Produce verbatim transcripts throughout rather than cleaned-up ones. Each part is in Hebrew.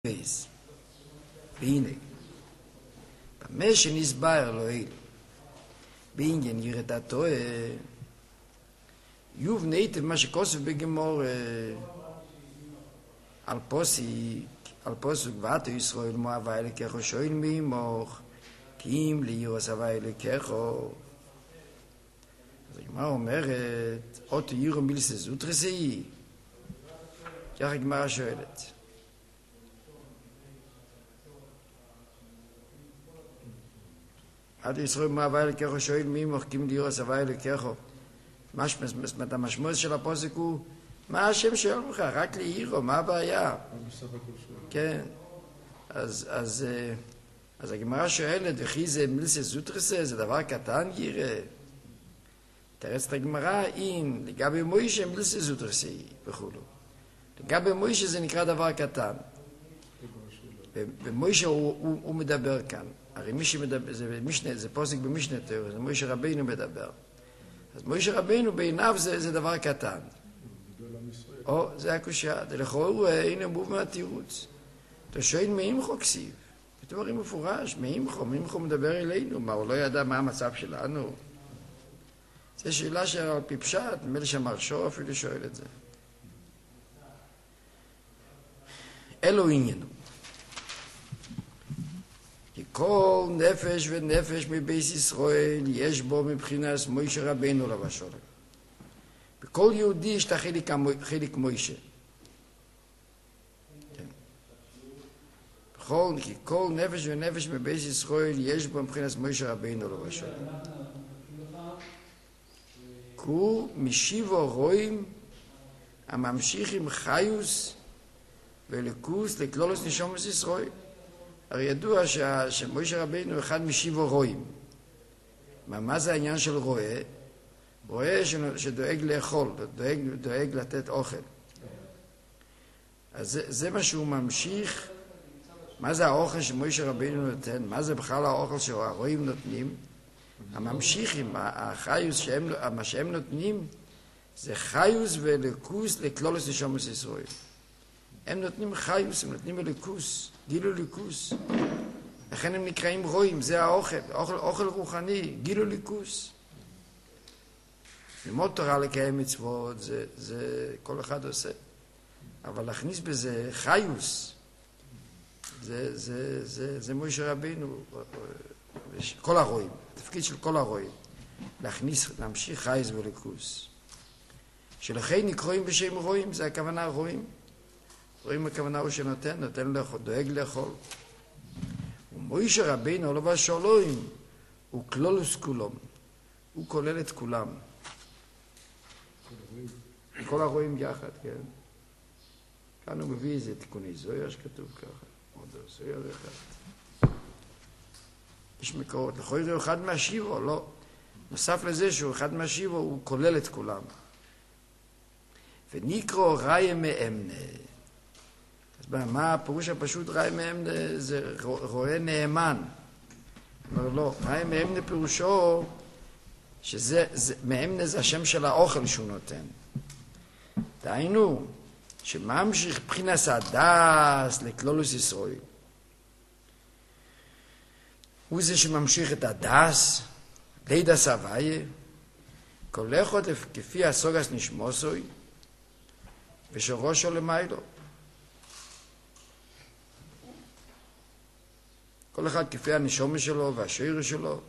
בייס. והנה, במה שנסבר לו אל, בעניין יראת התועה, יוב נייטב מה שכוסף בגמור, על פוסיק, על פוסק ואתו ישראל מו הווי לקחו שואל מימוך, כי אם לירוס הווי לקחו. אז הגמרא אומרת, אותו ירו מילסה זוטרסי, כך הגמרא שואלת. עד ישראל מה הווי לקחו שואל מימוך, כי אם לירוס הווי לקחו. המשמעות של הפוסק הוא, מה השם שואל לך? רק לעירו, מה הבעיה? כן. אז, אז, אז הגמרא שואלת, וכי זה מילסה זוטרסה, זה דבר קטן גירה. תרץ את הגמרא, אם לגבי מוישה מילסה זוטרסה וכו'. לגבי מוישה זה נקרא דבר קטן. ומוישה הוא, הוא, הוא מדבר כאן. הרי מי שמדבר, זה, משנה, זה פוסק במשנה תורה, זה מוישה רבינו מדבר. אז מוישה רבינו בעיניו זה, זה דבר קטן. או, זה הקושיה. לכאורה, הנה מוב מהתירוץ. אתה שואל מאימחו כסיב. דברים מפורש, מאימחו, מאימחו מדבר אלינו. מה, הוא לא ידע מה המצב שלנו? זו שאלה שעל פי פשט, נדמה שהמרשו אפילו שואל את זה. אלו עניינו. כי כל נפש ונפש מבייס ישראל יש בו מבחינת מוישה רבינו לבשול. בכל יהודי יש את החלק, חלק מוישה. כן. בכל, כי כל נפש ונפש מבייס ישראל יש בו מבחינת מוישה רבינו לבשול. כו משיבו רואים הממשיכים חיוס ולכוס לכלולוס נשומת ישראל. הרי ידוע שמוישה רבינו אחד משיבו רואים. מה זה העניין של רואה? רואה שדואג לאכול, דואג, דואג לתת אוכל. אז זה, זה מה שהוא ממשיך. מה זה האוכל שמוישה רבינו נותן? מה זה בכלל האוכל שהרואים נותנים? הממשיכים, החיוס שהם, מה שהם נותנים, זה חיוס ולכוס לכלולוס נשומת ישראל. הם נותנים חיוס, הם נותנים אליקוס, גילו ליקוס. לכן הם נקראים רואים, זה האוכל, אוכל, אוכל רוחני, גילו ליקוס. ללמוד תורה לקיים מצוות, זה, זה כל אחד עושה. אבל להכניס בזה חיוס, זה, זה, זה, זה מוישה רבינו, כל הרואים, התפקיד של כל הרואים, להכניס, להמשיך חיוס וליקוס. שלכן נקרואים בשם רואים, זה הכוונה רואים. רואים הכוונה הוא שנותן, נותן לאכול, דואג לאכול. ומוישה רבינו לא בשולוים, הוא כלולוס כולם. הוא כולל את כולם. כל הרואים יחד, כן? כאן הוא מביא איזה תיקוני זויר שכתוב ככה. עוד זויר אחד. יש מקורות. לכוי זה אחד מהשיבו, לא. נוסף לזה שהוא אחד מהשיבו, הוא כולל את כולם. ונקרו ראי מאמנה. מה הפירוש הפשוט ראי מאמנה? זה רואה נאמן. אומר לא, ראי מאמנה פירושו שזה, זה, מאמנה זה השם של האוכל שהוא נותן. דהיינו, שממשיך בחינס הדס לכלולוס ישראל. הוא זה שממשיך את הדס, לידס הוויה, כל אחד כפי הסוגס נשמוסוי, ושראשו למיילו. כל אחד כפי הנשומה שלו והשורש שלו.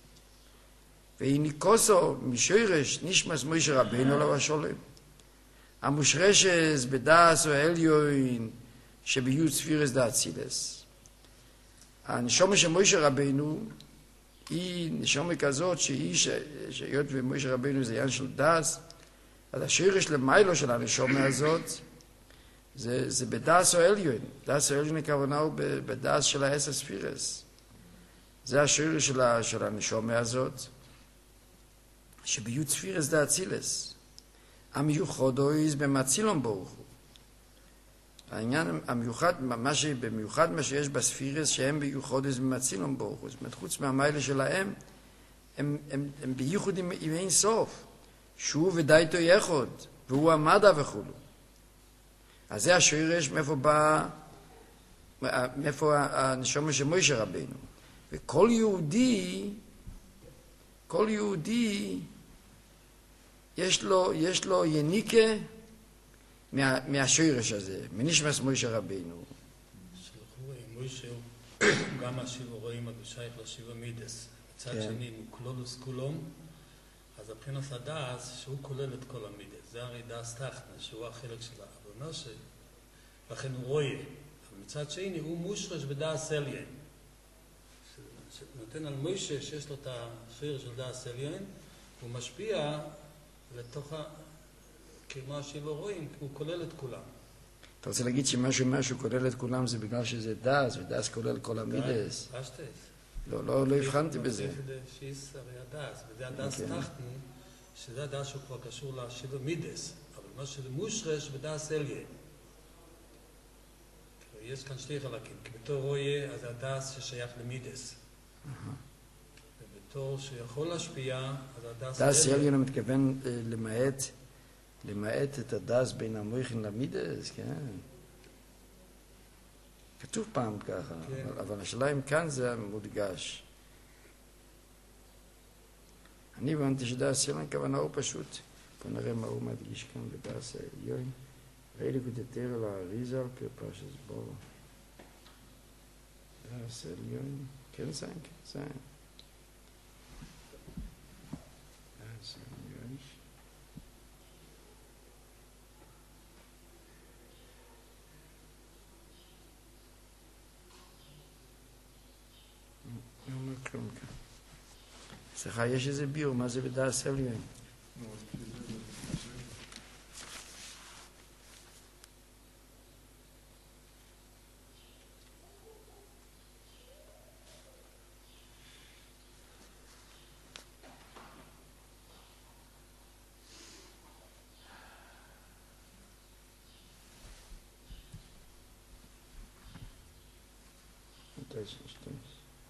והניקוסו משורש נשמס מוישה רבינו לו השולם. המושרשס בדס או אליון שביוד ספירס דאצילס. הנשומה של מוישה רבינו היא נשומה כזאת שהיא שהיות ומוישה רבינו זה עניין של דס, אז השורש למיילו של הנשומה הזאת זה, זה בדס או אליון. דס או אליון הכוונה הוא בדס של העשר ספירס. זה השורש של, של הנשומה הזאת. שביוד ספירס דאצילס. המיוחדויז במצילום ברוך הוא. העניין המיוחד, מה שבמיוחד מה שיש בספירס, שהם ביוחדויז במצילום ברוך הוא. זאת אומרת, חוץ מהמיילה שלהם, הם, הם, הם בייחוד עם, עם אין סוף. שהוא ודאיתו יחוד, והוא עמדה וכולו. אז זה השורש מאיפה בא מאיפה הנשמה של מוישה רבינו. וכל יהודי, כל יהודי, יש לו, יש לו יניקה מה, מהשורש הזה, מנשמס מוישה רבינו. שלחו, מוישה גם השיבו רואים הגשייך לשיבו מידס. מצד שני, הוא כלולוס כולום, אז הבחינס הדס שהוא כולל את כל המידס. זה הרי דס תחתנה, שהוא החלק שלה. אבל אומר ש... לכן הוא רואה. אבל מצד שני, הוא מושרש בדס עליין. שנותן על מוישה שיש לו את השריר של דס עליין, הוא משפיע לתוך ה... כמו השיבו רואים, הוא כולל את כולם. אתה רוצה להגיד שמשהו משהו כולל את כולם זה בגלל שזה דס, ודס כולל כל המידס? פשטס. לא, לא, לא הבחנתי בזה. שיש הרי הדס, וזה הדס תחתן, שזה הדס שהוא כבר קשור לשיבה מידס, אבל מה שזה מושרש בדס אליין. יש כאן שתי חלקים, כי בתור רואה, אז הדס ששייך למידס. ובתור שיכול להשפיע, אז הדס אליין. דס אליין הוא מתכוון למעט, למעט את הדס בין המויכין למידס, כן. כתוב פעם ככה, כן. אבל, אבל השאלה אם כאן זה מודגש. אני הבנתי שדס אליין כוונה הוא פשוט. בוא נראה מה הוא מדגיש כאן בדס אליין. ראי לקודתר על האריזה על פרשס בור. דס אליין. כן זין, כן זין. דס אליין. לא אומר כלום כאן. סליחה, יש איזה ביור, מה זה בדס אליין? Das stimmt.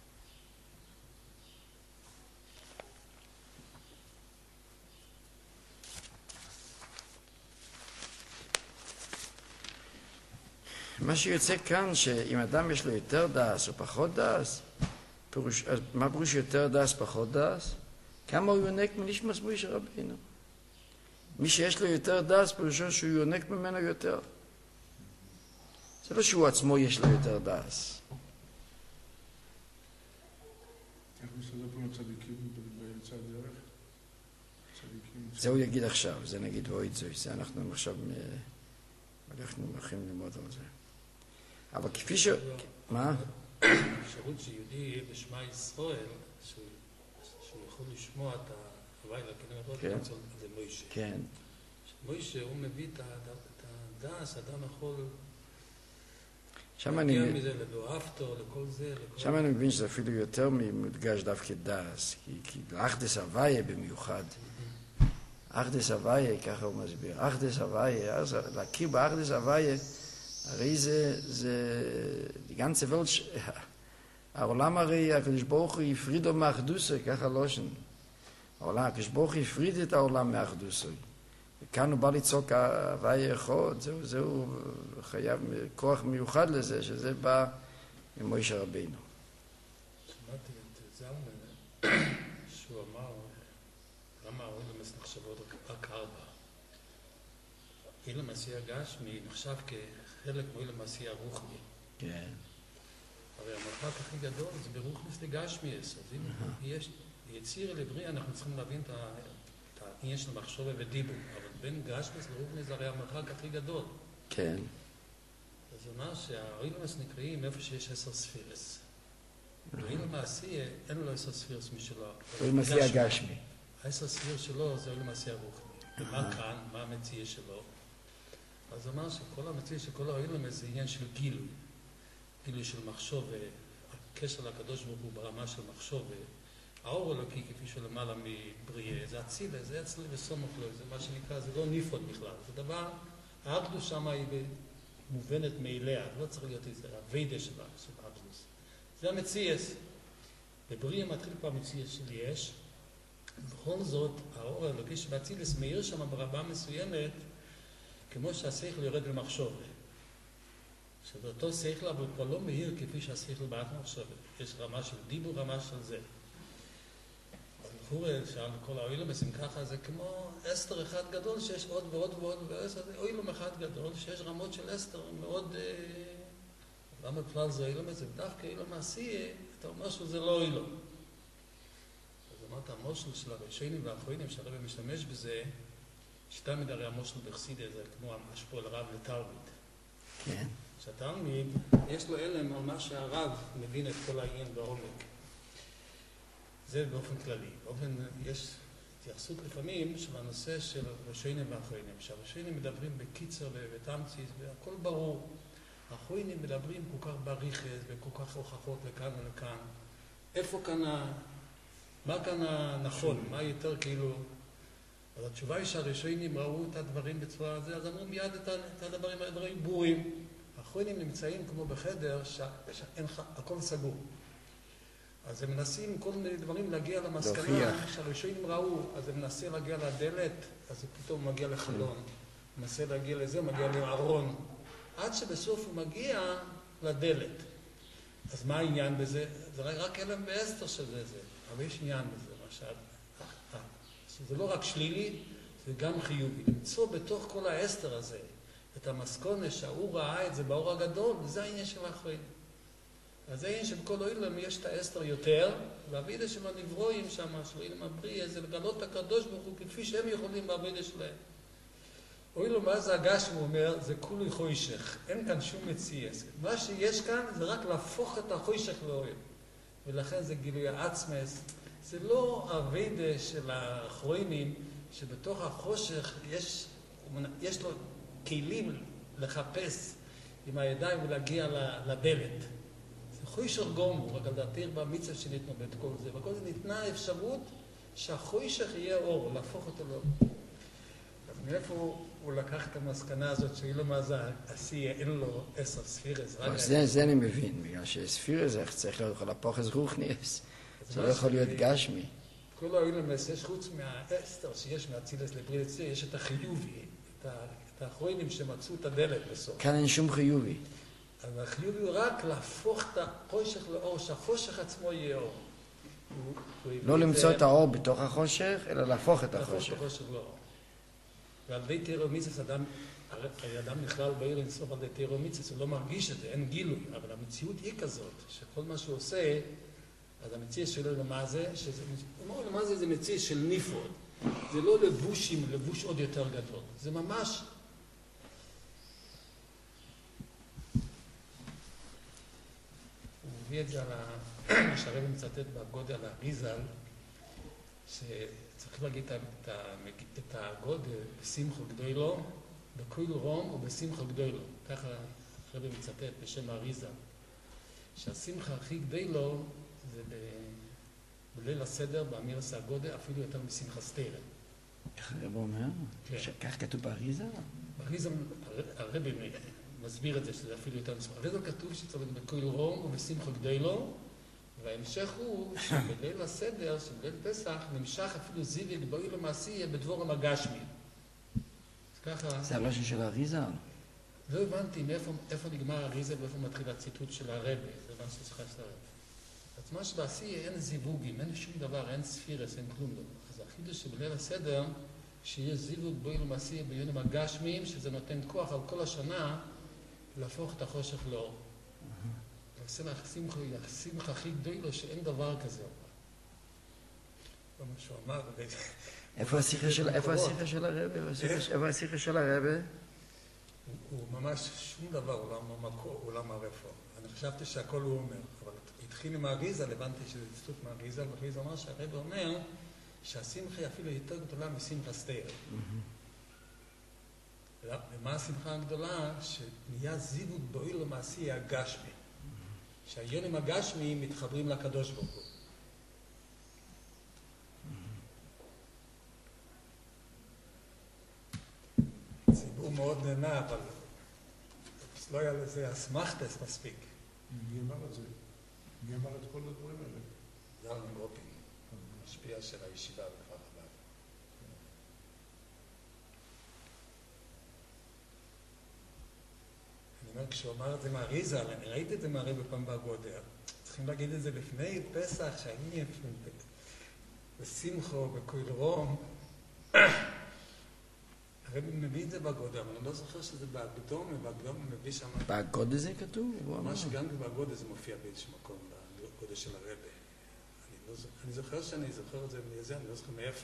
מה שיוצא כאן, שאם אדם יש לו יותר דס או פחות דס, פירוש, מה פירוש יותר דס, פחות דס? כמה הוא יונק מנשמס מוישה רבינו. מי שיש לו יותר דס, פירושו שהוא יונק ממנו יותר. זה לא שהוא עצמו יש לו יותר דס. איך מסתדר פה מצדיקים באמצע הדרך? זה הוא יגיד עכשיו, זה נגיד ואוית זוי, זה אנחנו עכשיו אנחנו הולכים ללמוד על זה. אבל כפי ש... מה? אפשרות שיהודי בשמע ישראל, שהוא יכול לשמוע את ההוואי והכנרת, זה מוישה. כן. מוישה, הוא מביא את הדס, אדם יכול... שם אני מבין שזה אפילו יותר ממודגש דווקא דס, כי לאחדס הוויה במיוחד. אחדס הוויה, ככה הוא מסביר. אחדס הוויה, אז להכיר באחדס הוויה, הרי זה, זה, die ganze Welt, העולם הרי, הקדוש ברוך הוא יפרידו מאחדוסו, ככה לא שן. העולם, הקדוש ברוך הוא יפריד את העולם מאחדוסו. וכאן הוא בא לצעוק הוויה אחד, זהו, זהו, חייב כוח מיוחד לזה, שזה בא ממוישה רבינו. שמעתי את זלמן, שהוא אמר, למה אילמס נחשבות רק ארבע? אילמס יהיה גשמי נחשב כחלק מאילמס יהיה רוחני. כן. הרי המרחק הכי גדול זה ברוחניס לגשמי, אז אם יש יציר לבריאה, אנחנו צריכים להבין את העניין של מחשבה ודיבור, אבל בין גשמיס לרוחניס זה הרי המרחק הכי גדול. כן. אז זה אומר שהאילמס נקראים איפה שיש עשר ספירס. ואילמס יהיה, אין לו עשר ספירס משלו. אילמס יהיה גשמי. העשר ספיר שלו זה אילמס יהיה רוחני. ומה כאן? מה המציע שלו? אז אמר שכל המציע של כל האילמס זה עניין של גילוי. גילוי של מחשוב, הקשר לקדוש ברוך הוא ברמה של מחשוב. האור אלוקי כפי שלמעלה מבריאה, זה הצילה, זה אצלי וסומך לו, זה מה שנקרא, זה לא ניפות בכלל. זה דבר, האקדוש שם היא מובנת מאליה, לא צריך להיות איזה, הווידה שלה, של האקדוש. זה המציאס. בבריאה מתחיל כבר מציאס של יש, ובכל זאת, האור האלוקי שבאצילס מאיר שם ברמה מסוימת, כמו שהשכל יורד למחשוב. שבאותו שכל אבל כבר לא מהיר כפי שהשכל בעט מחשבת. יש רמה של דיבור, רמה של זה. לכאורה, שאל כל האוילומסים ככה, זה כמו אסתר אחד גדול שיש עוד ועוד ועוד, ואסתר זה אוילום אחד גדול שיש רמות של אסתר מאוד... למה בכלל זה אוילום? זה דווקא אוילום מעשי, אתה אומר שזה לא אוילום. אז אמרת, המושל של הראשונים והאחרונים שהרבא משתמש בזה, שתמיד הרי המושל בחסידות זה כמו השפוע לרב לתלמיד. כן. שהתלמיד, יש לו אלם על מה שהרב מבין את כל העניין בעומק. זה באופן כללי. באופן, יש התייחסות לפעמים של הנושא של ראשונים והאחרונים. שהראשונים מדברים בקיצר ובתמציס והכל ברור. האחרונים מדברים כל כך בריחס וכל כך הוכחות לכאן ולכאן. איפה כאן ה... מה כאן הנכון? מה יותר כאילו... אז התשובה היא שהראשונים ראו את הדברים בצורה הזה, אז אמרו מיד את הדברים, הדברים ברורים. האחרונים נמצאים כמו בחדר שהכל סגור. אז הם מנסים כל מיני דברים להגיע למסקנה שהראשונים ראו, אז הם מנסים להגיע לדלת, אז זה פתאום מגיע לחלון. מנסה להגיע לזה, מגיע לארון. עד שבסוף הוא מגיע לדלת. אז מה העניין בזה? זה רק אלם באסתר של זה, אבל יש עניין בזה, למשל. זה לא רק שלילי, זה גם חיובי. למצוא בתוך כל האסתר הזה את המסקונה שההוא ראה את זה באור הגדול, וזה העניין של האחרים. אז זה העניין שבכל אוילם יש את האסתר יותר, והעבידה של הנברואים שם, של אוילם הבריא, זה לגלות הקדוש ברוך הוא כפי שהם יכולים בעבידה שלהם. אוילם מה זה הגשם, הוא אומר, זה כולי חוישך, אין כאן שום מציאס. מה שיש כאן זה רק להפוך את החוישך לאוילם. ולכן זה גילוי העצמס. זה לא העבידה של האחרונים, שבתוך החושך יש, יש לו כלים לחפש עם הידיים ולהגיע לדלת. זה חוישך גומר, רק על דעתי במצווה שניתנו בית כל זה. וכל זה ניתנה אפשרות שהחוישך יהיה אור, להפוך אותו לאור. אז מאיפה הוא, הוא לקח את המסקנה הזאת שאילו מה זה עשייה, אין לו עשר ספירס. זה, זה אני מבין, בגלל שספירס זה צריך להיות להפוך את רוחניאס. זה לא יכול להיות גשמי. כל האוילמס יש חוץ מהאסתר שיש מהצילס לבריאת ציר, יש את החיובי, את האחרונים שמצאו את הדלת בסוף. כאן אין שום חיובי. אז החיובי הוא רק להפוך את החושך לאור, שהחושך עצמו יהיה אור. לא למצוא את האור בתוך החושך, אלא להפוך את החושך. להפוך את החושך לאור. ועל די תירומיצס, אדם, האדם נכלל בעיר אינסוף על די תירומיצס, הוא לא מרגיש את זה, אין גילוי, אבל המציאות היא כזאת, שכל מה שהוא עושה, אז המציאות שלו למה זה, שזה, הוא אומר למה זה, זה מציאות של ניפוד. זה לא לבוש עם לבוש עוד יותר גדול. זה ממש... הוא מביא את זה על מה שהרב מצטט בגודל האריזל, שצריך להגיד את הגודל בשמחו גדולו, בכל רום ובשמחו גדולו. ככה הרב מצטט בשם האריזל. שהשמחה הכי גדולו זה בליל הסדר, באמיר עשה הגודל, אפילו יותר משמחה סתירה. ככה הרב אומר? כך כתוב באריזה? באריזה, הרב מסביר את זה, שזה אפילו יותר משמחה. באריזה כתוב שצריך בכל רום ובשמחה גדולו, וההמשך הוא שבליל הסדר, שבליל פסח, נמשך אפילו זיוויג באוילום המעשי בדבור המגשמי. אז ככה... זה הלושן של האריזה? לא הבנתי מאיפה נגמר האריזה ואיפה מתחיל הציטוט של הרבי. זה מה שצריכה של הרבי. אז מה שבעשי אין זיווגים, אין שום דבר, אין ספירס, אין כלום דבר. אז החידוש שבליל הסדר, שיש זיווג באוילום המעשי ביונים הגשמיים, שזה נותן כוח על כל השנה להפוך את החושך לאור. ועושה לך שמחה הכי גדולה שאין דבר כזה. זה מה שהוא אמר. איפה השיחה של הרבי? איפה השיחה של הרבי? הוא ממש שום דבר, הוא לא מערב פה. אני חשבתי שהכל הוא אומר, אבל התחיל עם האריזה, הבנתי שזה ציטוט מהאריזה, והאריזה אומר שהרבי אומר שהשמחה היא אפילו יותר גדולה משמחה סתירה. ומה השמחה הגדולה? שנהיה זיווג באוילום המעשי הגשמי. שהעניינים הגשמיים מתחברים לקדוש ברוך הוא. ציבור מאוד נהנה, אבל לא היה לזה אסמכתס מספיק. מי אמר את זה? מי אמר את כל הדברים האלה? זלמן רופין, משפיע של הישיבה בכפר חב"ד. אומר, כשהוא אמר את זה מהריזה, ראיתי את זה מהרי בפעם באגודה. צריכים להגיד את זה לפני פסח, שאני בשמחו, בקול רום. הרב מביא את זה באגודה, אבל אני לא זוכר שזה באגדום, ובאגדום הוא מביא שם... באגודה זה כתוב? ממש גם באגודה זה מופיע באיזשהו מקום, באגודה של הרב. אני זוכר שאני זוכר את זה מזה, אני לא זוכר מאיפה.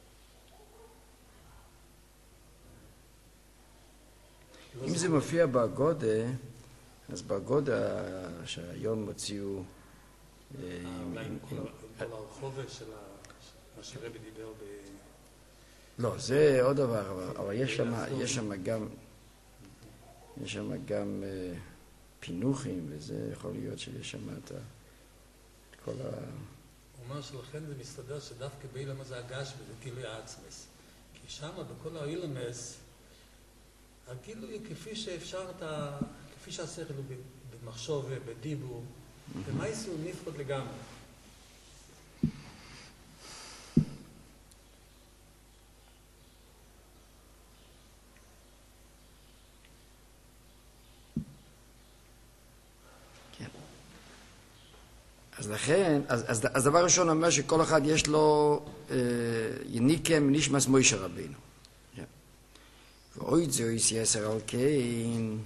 אם זה מופיע באגודה, אז באגודה שהיום הוציאו... אולי עם כל הרחובה של מה שהרבי דיבר ב... לא, זה עוד דבר, אבל יש שם גם... יש שם גם פינוחים, וזה יכול להיות שיש שם את כל ה... הוא אומר שלכן זה מסתדר שדווקא באילמה זה הגש וזה גילוי העצמס. כי שם בכל האילמס, הגילוי כפי שאפשר את ה... כפי שהשכל הוא במחשוב ובדיבור, במייסו הוא נפרד לגמרי. אז לכן, אז, אז, אז דבר ראשון אומר שכל אחד יש לו אה, יניקם נשמס מוישה רבינו. ואוי זויס יסר על כן,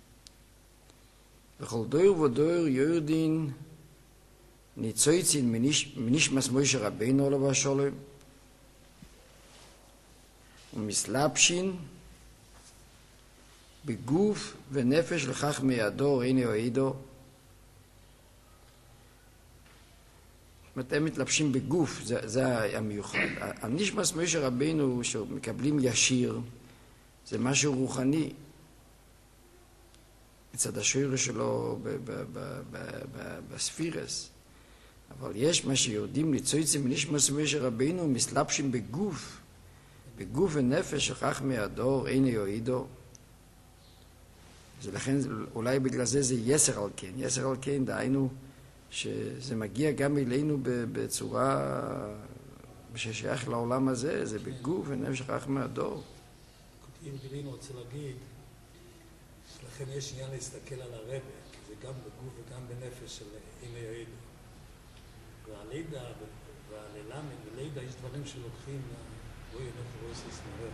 בכל דויר ודויר יורדין ניצויצין מניש, מנשמס מוישה רבינו עליו השולם, ומסלבשין בגוף ונפש לכך מידו ראיני אוהידו, הם מתלבשים בגוף, זה, זה המיוחד. הנשמס מוישה רבינו שמקבלים ישיר, זה משהו רוחני. מצד השורש שלו בספירס. אבל יש מה שיורדים ניצויצים מנשמס מוישה רבינו, מסלבשים בגוף, בגוף ונפש, שכח מהדור, אין יועידו. לכן אולי בגלל זה זה יסר על כן. יסר על כן, דהיינו, שזה מגיע גם אלינו בצורה ששייך לעולם הזה, זה בגוף ונפש שכח מהדור. אם גילינו רוצה להגיד, לכן יש עניין להסתכל על הרבי, כי זה גם בגוף וגם בנפש של הנה יעיד. והלידה והללמד ולידה יש דברים שלוקחים, בואי ינוך רויסס מרח.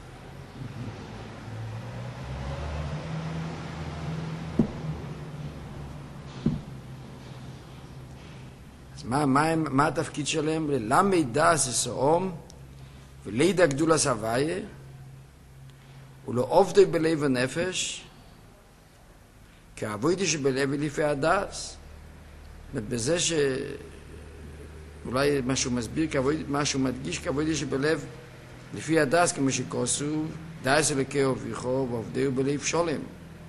אז מה, מה, מה התפקיד שלהם? ללמד דאס סאום ולידה גדולה סבייה ולא עובדי בלב הנפש כעבודי שבלב ולפי הדאס. בזה שאולי משהו מסביר, משהו מדגיש כעבודי שבלב לפי הדאס, כמו שכוסו דאס אלוקי אביכו ועובדי בלב שולם.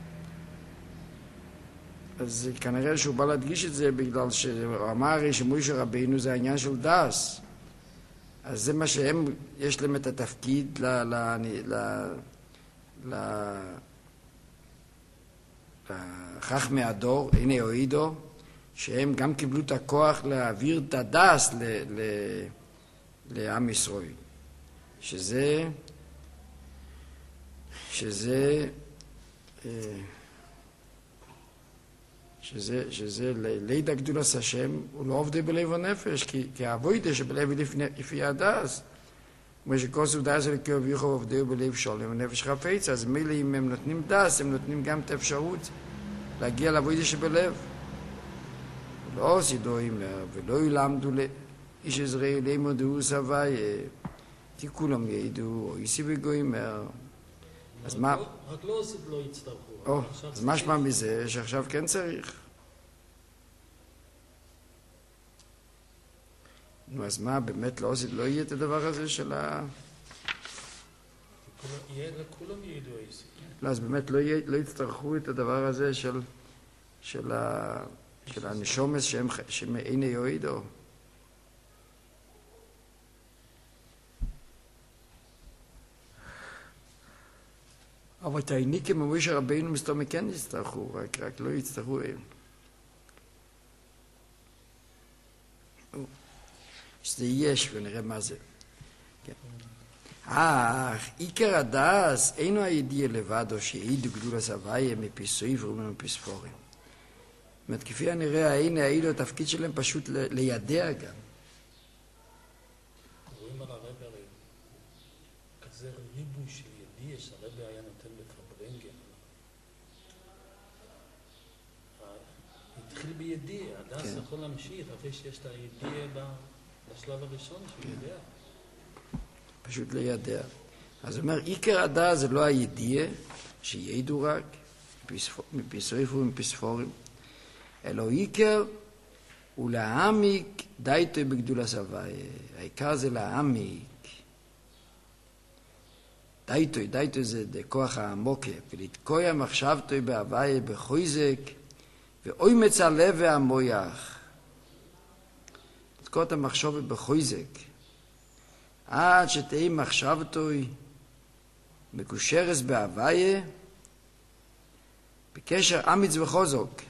אז כנראה שהוא בא להדגיש את זה בגלל שהוא אמר הרי שמוישה רבינו זה העניין של דאס. אז זה מה שהם, יש להם את התפקיד ל... ל, ל, ל לחכמי הדור, הנה יועידו, שהם גם קיבלו את הכוח להעביר את הדאס ל, ל, לעם ישראל. שזה, שזה, שזה, שזה לידע גדולת השם, הוא לא עובדי בלב הנפש, כי, כי העבודה שבלב לפי הדאס, כמו שכוסו דאס אלוקי אביכו ועובדי בלב שולם ונפש חפץ, אז מילא אם הם נותנים דאס, הם נותנים גם את האפשרות להגיע לעבודה שבלב. לא עשידו אימר, ולא ילמדו איש עזרי לימודו סבי, כי כולם יעידו, או איסי בגו אימר. אז מה... רק לא עושים לא יצטרכו. או, אז מה שמה מזה שעכשיו כן צריך? נו, אז מה, באמת לא עושים, לא יהיה את הדבר הזה של ה... לכולם יעידו איסי. לא, אז באמת לא יצטרכו את הדבר הזה של... של ה... של הנשומס שהם איני יועידו. אבל את העניקים ממוישה רבינו מסתום כן יצטרכו, רק, רק לא יצטרכו הם. שזה יש ונראה מה זה. כן. אך עיקר הדס אינו הידיע לבדו שהעידו גדולת הוויה מפי סופרים ומפי ספורים. זאת אומרת, כפי הנראה, הנה העידו התפקיד שלהם פשוט לידע גם. רואים על הרב הרי כזה ריבוי של ידיע שהרב היה נותן בפברנגן. התחיל בידיע, הדס יכול להמשיך אחרי שיש את הידיע בשלב הראשון שהוא יודע. פשוט לידע. אז הוא אומר, עיקר הדס זה לא הידיע, שידעו רק, מפי ספורים ומפי ספורים, אלא עיקר הוא להעמיק דייתו בגדולת הוויה. העיקר זה להעמיק. דייתו, דייתו זה כוח העמוק, ולתקוע מחשבתו בהוויה בחוזק, ואומץ הלב והמוח. לתקוע את המחשבת בחוזק, עד שתהי מחשבתו מקושרת בהוויה, בקשר אמיץ וחוזק.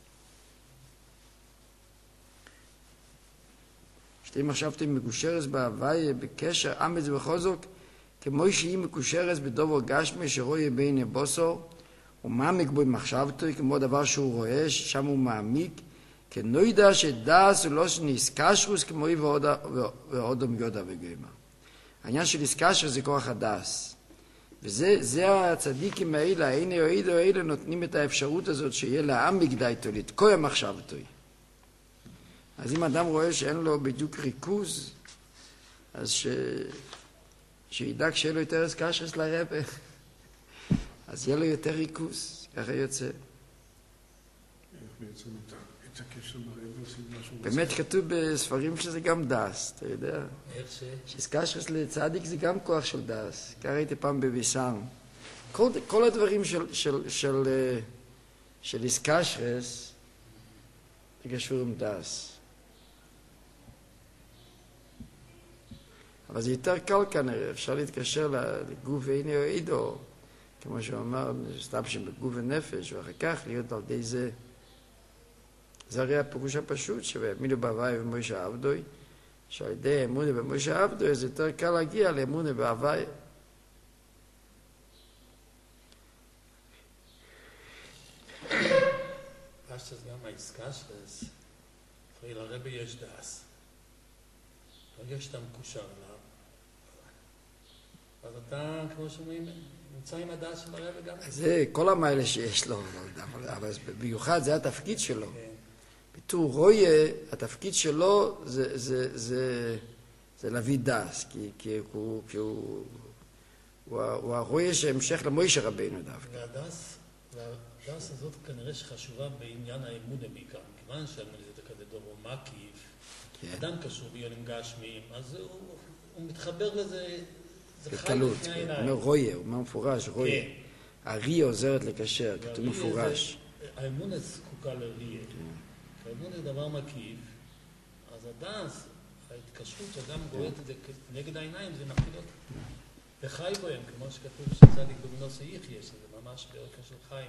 שתהי מחשבתו מקושרת בהוויה, בקשר אמיץ וחוזק, כמו שהיא מקושרת בדובר גשמי שרואה בין הבוסר, הוא מעמיק בו עם מחשבתו, כמו דבר שהוא רואה, ששם הוא מעמיק, כנוידע שדס הוא לא נסקשרוס כמו היא ועודם יודע וגוימה. העניין של נסקשרוס זה כוח הדס. וזה הצדיקים האלה, הנה יועידו האלה, נותנים את האפשרות הזאת שיהיה לעמיק דייתו, לתקוע מחשבתו. אז אם אדם רואה שאין לו בדיוק ריכוז, אז ש... שידאג שיהיה לו יותר נסקשרוס לרבה. אז יהיה לו יותר ריכוז, ככה יוצא. איך בעצם את הקשר ברב עושים משהו? באמת כתוב בספרים שזה גם דס, אתה יודע? איך ש... שסקשרס לצדיק זה גם כוח של דס. ככה ראיתי פעם בביסן. כל, כל הדברים של, של, של, של סקשרס, זה קשור עם דס. אבל זה יותר קל כנראה, אפשר להתקשר לגוף ואיני או אידו, כמו שהוא אמר, סתם שבגוף ונפש, ואחר כך להיות על די זה. זה הרי הפירוש הפשוט, שהאמינו בהוואי ומוישה עבדוי, שעל ידי אמונה במוישה עבדוי, זה יותר קל להגיע לאמונה בהוואי. פשטס גם העסקה שלס, אחרי לרבי יש דס. ברגע שאתה מקושר אליו, אז אתה, כמו שאומרים, נמצא עם הדס של הרבי גם. זה כל המעלה שיש לו, אבל ביוחד זה התפקיד שלו. בתור רויה, התפקיד שלו זה, זה, זה, זה להביא דס, כי, כי הוא, כי הוא, הוא, הוא הרויה שהמשך למוישה רבינו דווקא. והדס, והדס הזאת כנראה שחשובה בעניין האמונה בעיקר, מכיוון שהאמונה זה כזה דור מקיף, אדם קשור ביונים גשמיים, אז הוא, הוא מתחבר לזה, זה חי לפני העיניים. הוא אומר רויה, הוא אומר מפורש, רויה. הריה עוזרת לקשר, כתוב מפורש. האמונה זקוקה לריה. האמונה זה דבר מקיף, אז הדס, ההתקשרות שאדם גורט את זה נגד העיניים, זה נפילות לחי בהם, כמו שכתוב שצדיק במינוסי יחיה, שזה ממש בערכו של חיים.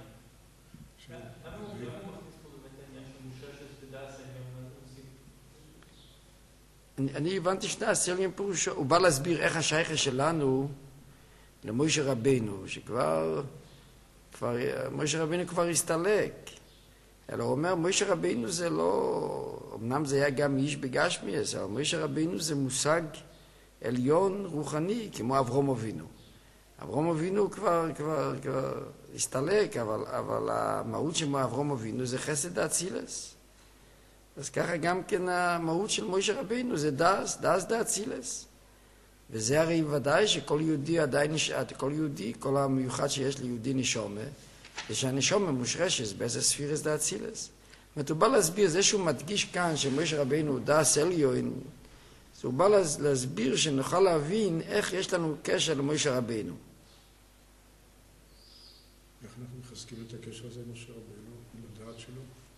אני הבנתי שני הסיילים פירושו, הוא בא להסביר איך השייכה שלנו למוישה רבינו, שכבר, כבר, מוישה רבינו כבר הסתלק. אלא הוא אומר, מוישה רבינו זה לא, אמנם זה היה גם איש בגשמיאס, אבל מוישה רבינו זה מושג עליון רוחני, כמו אברהם אבינו. אברהם אבינו כבר, כבר, כבר הסתלק, אבל, אבל המהות של אברהם אבינו זה חסד האצילס. אז ככה גם כן המהות של מוישה רבינו זה דס, דס דאצילס. וזה הרי ודאי שכל יהודי עדיין נשאר, כל יהודי, כל המיוחד שיש ליהודי נשומה, זה שהנשומה מושרשת באיזה ספירס דאצילס. זאת אומרת, הוא בא להסביר, זה שהוא מדגיש כאן שמוישה רבינו הוא דס עליון, הוא בא להסביר שנוכל להבין איך יש לנו קשר למוישה רבינו. איך אנחנו מחזקים את הקשר הזה עם משה רבינו, עם הדעת שלו?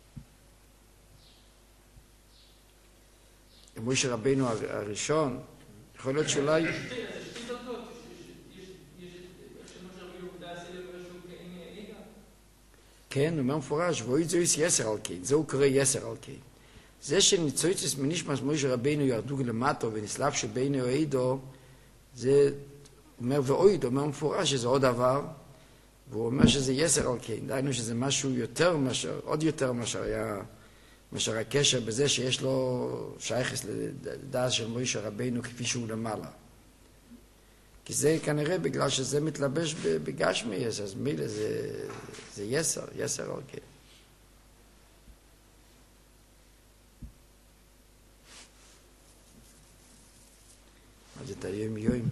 מוישה רבינו הראשון, יכול להיות שאולי... כן, הוא אומר מפורש, ואוי זויס יסר על כן, זהו קורא יסר על כן. זה שניצויצס מנשמס מוישה רבינו ירדו למטו ונסלב שבינו העידו, זה אומר ואויד, אומר מפורש שזה עוד דבר, והוא אומר שזה יסר על כן, דהיינו שזה משהו יותר מאשר, עוד יותר מאשר היה, מאשר הקשר בזה שיש לו שייכס לדעת של מוישה רבינו כפי שהוא למעלה. כי זה כנראה בגלל שזה מתלבש בגשמי, אז מילה זה, זה יסר, יסר על כן. אז את היום יום.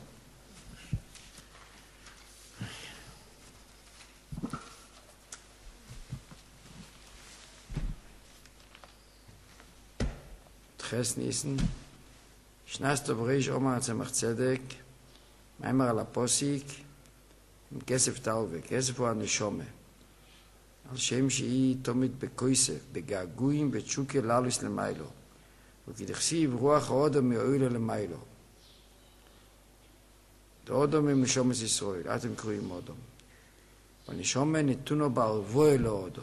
תחס ניסן, שנסתו בריש אומר הצמח צדק, מאמר על הפוסיק, עם כסף תלווה, כסף הוא הנשומה, על שם שהיא תומית בקויסף, בגעגועים, בתשוקה ללוס למיילו, וכדכסיב רוח האודו מאוילו למיילו. האודו ממשומס ישראל, אתם קוראים אודו. והנשומה נתונו בערבו אלו אודו.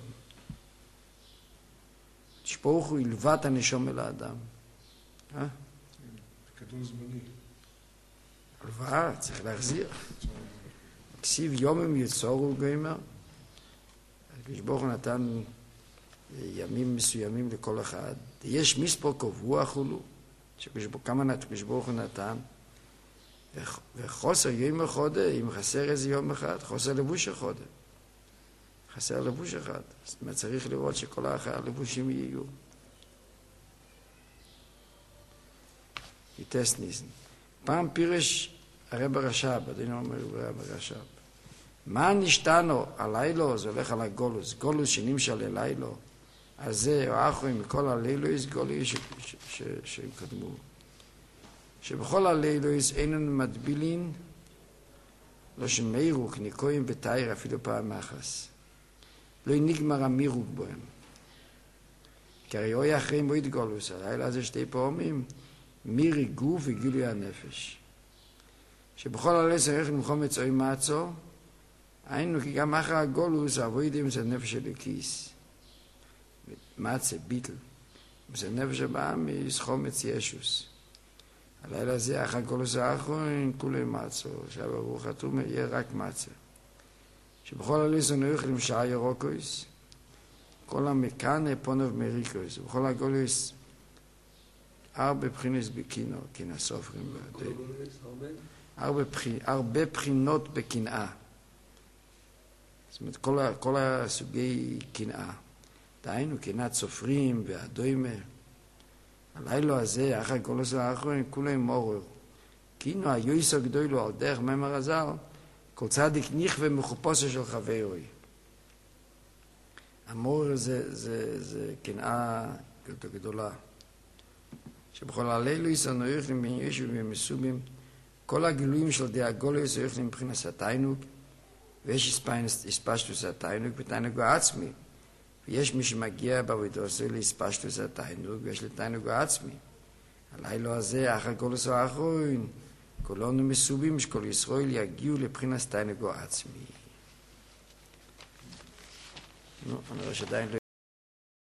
תשפוך הוא ילבט הנשומה לאדם. אה? זה כדור זמני. הלוואה, צריך להחזיר. כסיב יומם יצורו גוימר. הקדוש ברוך הוא נתן ימים מסוימים לכל אחד. יש מספר קבוע חולו, כמה הקדוש ברוך הוא נתן, וחוסר יום אחד, אם חסר איזה יום אחד, חוסר לבוש אחד. חסר לבוש אחד. זאת אומרת, צריך לראות שכל הלבושים יהיו. יטס ניסן. פעם פירש הרב הרש"ב, עדיין אומר הרב הרש"ב. מה נשתנו? הלילו, זה הולך על הגולוס. גולוס שנמשל ללילו. אז זה, או אחרים, מכל הלילויס גולי שהם קדמו. שבכל הלילויס איננו מדבילין, לא שמיירוק, ניקויים בתאיר אפילו פעם אחס. לא נגמר המירוק בהם. כי הרי אוי אחרים בו יתגולוס, הלילה הזה שתי פעמים, מירי גוף וגילוי הנפש. שבכל הלילה צריך למחום מצוי מעצו, היינו כי גם אחר הגולוס, אבוידים זה נפש של הכיס. מעצה, ביטל. זה נפש הבאה מסחומץ ישוס. הלילה הזה, אחר גולוס האחרון, כולי מעצו. עכשיו הרוח התומה יהיה רק מעצה. שבכל הלילה זה נויך למשעה ירוקויס, כל המקנה פונוב מריקויס, ובכל הגולוס, הרבה בחינס בקינו, קינה סופרים. הרבה בחינות בקנאה. זאת אומרת, כל, כל הסוגי קנאה. דהיינו, קנאת סופרים והדוימה. הלילה הזה, אחר כל עשרה האחרון, כולם מורר. קינו היועסו גדולו על דרך ממר הזל, כל צדיק נכווה מחופוסו של חברוי. המורר זה, זה, זה קנאה גדולה. שבכל הלילה יסענו יוכלים בין ישו ומסובים, כל הגילויים של דיאגולוס יוכלים מבחינת התיינוק, ויש הספשטוס התיינוק בתיינוק העצמי. ויש מי שמגיע בעבודתו להספשטוס התיינוק, ויש לתיינוק העצמי. הלילה הזה, אחר גולוס האחרון, כולנו מסובים שכל ישראל יגיעו לבחינת תיינוק העצמי. נו, אני רואה שעדיין לא